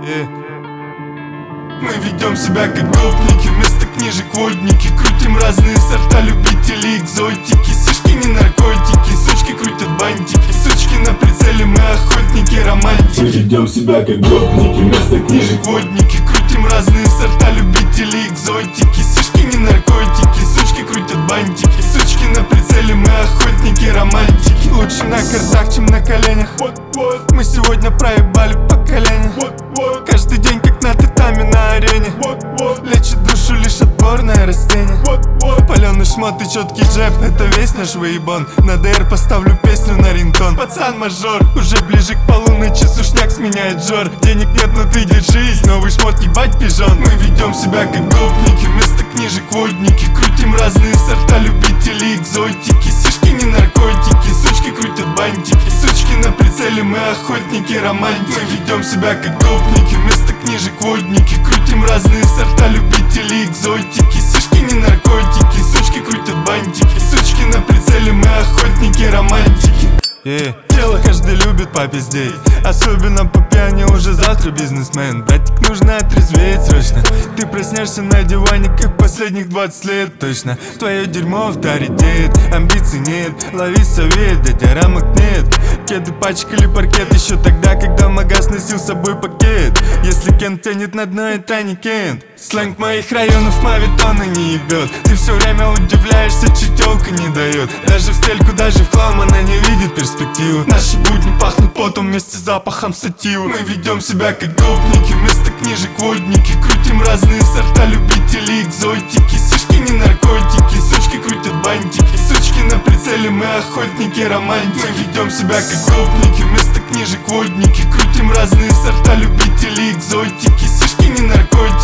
Мы ведем себя как гопники, вместо книжек водники. Крутим разные сорта, любители экзотики. Сишки не наркотики, сучки крутят бантики. Сучки на прицеле, мы охотники, романтики. Мы ведем себя как гопники, вместо книжек водники. Крутим разные сорта, любители экзотики. Сишки не наркотики, сучки крутят бантики. Сучки на прицеле, мы охотники, романтики. Лучше на картах, чем на коленях. Мы сегодня проебали поколение. Каждый день как на татами на арене. Лечит душу лишь отборное растение. Паленый шмот и четкий джеб, это весь наш выебон. На ДР поставлю песню на рингтон. Пацан-мажор, уже ближе к полуночи сушняк сменяет жор. Денег нет, но ты держись, новый шмот ебать пижон. Мы ведем себя как гопники, вместо книжек водники. Крутим разные сорта, любители экзотики. Сишки не наркотики, сучки крутят бантики. Сучки на прицеле, мы охотники, романтики. Мы ведем себя как гопники, вместо книжек водники. Крутим разные сорта, любители экзотики. Сишки не наркотики, сучки крутят бантики. Сучки на прицеле, мы охотники, романтики. Дело каждый любит попиздеть, особенно по пьяни, уже завтра бизнесмен. Братик, нужно отрезветь срочно. Ты проснешься на диване, как последних 20 лет точно. Твое дерьмо авторитет, амбиций нет. Лови совет, дядя рамок нет. Кеды пачкали паркет еще тогда, когда магаз носил с собой пакет. Если Кент тянет на дно, это не Кент. Сленг моих районов мавитона не ебет. Ты все время удивляешься, чутелка не дает. Даже в стельку, даже в хлам она не видит перспективу. Наши будни пахнут потом вместе с запахом сативы. Мы ведем себя как гопники, вместо книжек водники. Крутим разные сорта, любители экзотики. Сишки не наркотики, сучки крутят бантики. Сучки на прицеле, мы охотники, романтики. Мы ведем себя как гопники, вместо книжек водники. Крутим разные сорта, любители экзотики. Сишки не наркотики,